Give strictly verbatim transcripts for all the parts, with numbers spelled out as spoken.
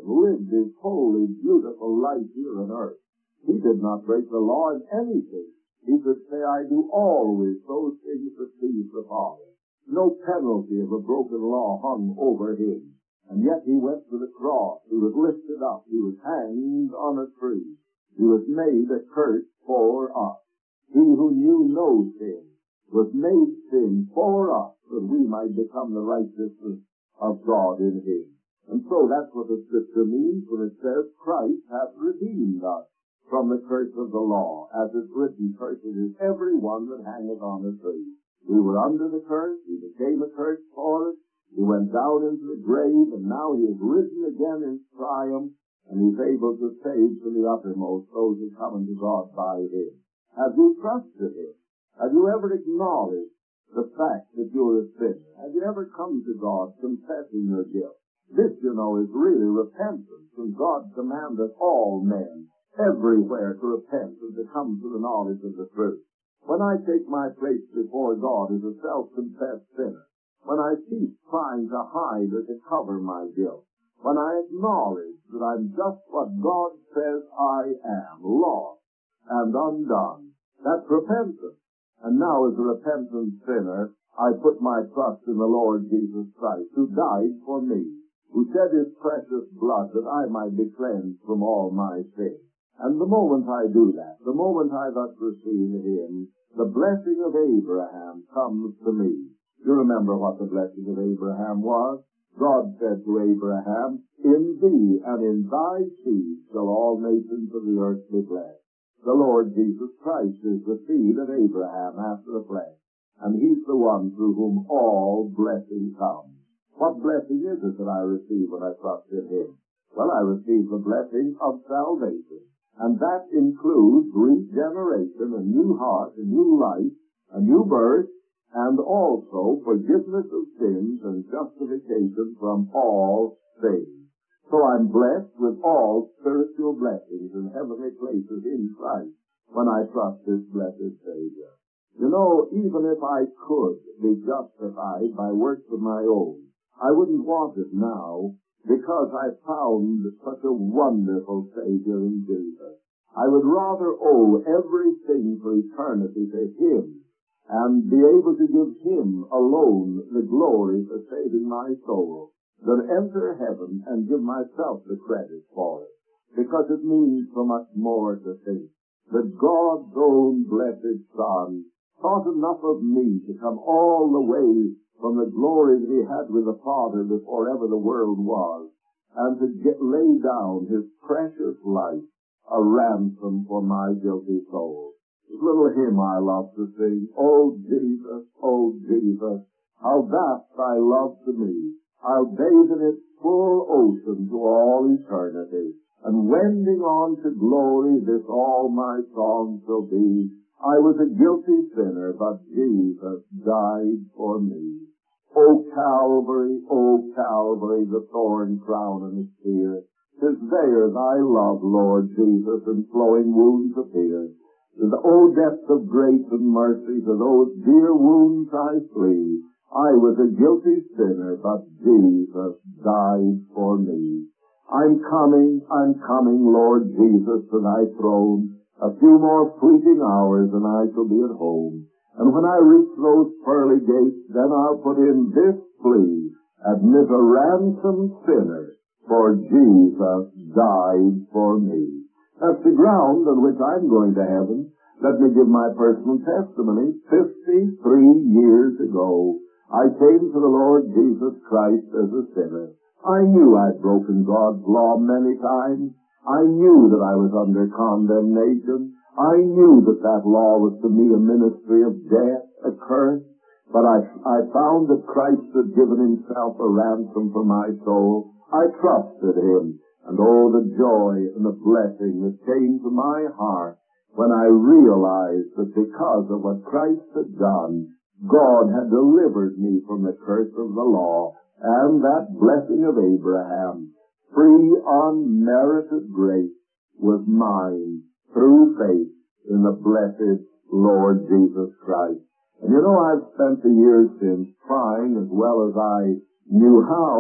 lived his holy, beautiful life here on earth. He did not break the law in anything. He could say, I do always those things that please the Father. No penalty of a broken law hung over him. And yet he went to the cross. He was lifted up. He was hanged on a tree. He was made a curse for us. He who knew no sin was made sin for us, that we might become the righteousness of God in him. And so that's what the Scripture means when it says Christ hath redeemed us from the curse of the law. As it's written, cursed is every one that hangeth on a tree. We were under the curse. He became a curse for us. He went down into the grave, and now he is risen again in triumph, and he's able to save to the uttermost those who come unto God by him. Have you trusted him? Have you ever acknowledged the fact that you're a sinner? Have you ever come to God confessing your guilt? This, you know, is really repentance, and God commanded all men everywhere to repent and to come to the knowledge of the truth. When I take my place before God as a self-confessed sinner, when I cease trying to hide or to cover my guilt, when I acknowledge that I'm just what God says I am, lost and undone, that's repentance. And now as a repentant sinner, I put my trust in the Lord Jesus Christ, who died for me, who shed his precious blood that I might be cleansed from all my sins. And the moment I do that, the moment I thus receive him, the blessing of Abraham comes to me. You remember what the blessing of Abraham was? God said to Abraham, in thee and in thy seed shall all nations of the earth be blessed. The Lord Jesus Christ is the seed of Abraham after the flesh, and he's the one through whom all blessing comes. What blessing is it that I receive when I trust in him? Well, I receive the blessing of salvation. And that includes regeneration, a new heart, a new life, a new birth, and also forgiveness of sins and justification from all sins. So I'm blessed with all spiritual blessings and heavenly places in Christ when I trust this blessed Savior. You know, even if I could be justified by works of my own, I wouldn't want it now, because I found such a wonderful Savior in Jesus. I would rather owe everything for eternity to him and be able to give him alone the glory for saving my soul than enter heaven and give myself the credit for it, because it means so much more to think that God's own blessed Son thought enough of me to come all the way from the glory that he had with the Father before ever the world was, and to get lay down his precious life, a ransom for my guilty soul. This little hymn I love to sing, Oh Jesus, oh Jesus, how vast thy love to me. I'll bathe in its full ocean to all eternity, and wending on to glory, this all my song shall be. I was a guilty sinner, but Jesus died for me. O Calvary, O Calvary, the thorn crown and the spear, 'tis there thy love, Lord Jesus, and flowing wounds appear. The O depth of grace and mercy, to those dear wounds I flee. I was a guilty sinner, but Jesus died for me. I'm coming, I'm coming, Lord Jesus, to thy throne. A few more fleeting hours and I shall be at home. And when I reach those pearly gates, then I'll put in this plea, admit a ransomed sinner, for Jesus died for me. That's the ground on which I'm going to heaven. Let me give my personal testimony. Fifty-three years ago, I came to the Lord Jesus Christ as a sinner. I knew I'd broken God's law many times. I knew that I was under condemnation. I knew that that law was to me a ministry of death, a curse, but I, I found that Christ had given himself a ransom for my soul. I trusted him, and oh, the joy and the blessing that came to my heart when I realized that because of what Christ had done, God had delivered me from the curse of the law, and that blessing of Abraham, free unmerited grace, was mine through faith in the blessed Lord Jesus Christ. And you know, I've spent the years since trying, as well as I knew how, to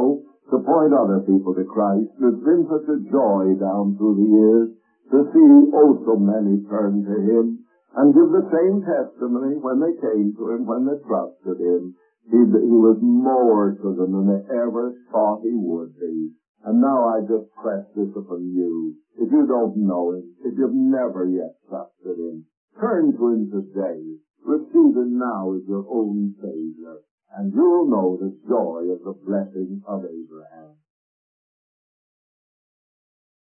to point other people to Christ. It's been such a joy down through the years to see oh so many turn to Him and give the same testimony when they came to Him, when they trusted Him. He, he was more to them than they ever thought He would be. And now I just press this upon you. If you don't know Him, if you've never yet trusted Him, turn to Him today. Receive Him now as your own Savior, and you'll know the joy of the blessing of Abraham.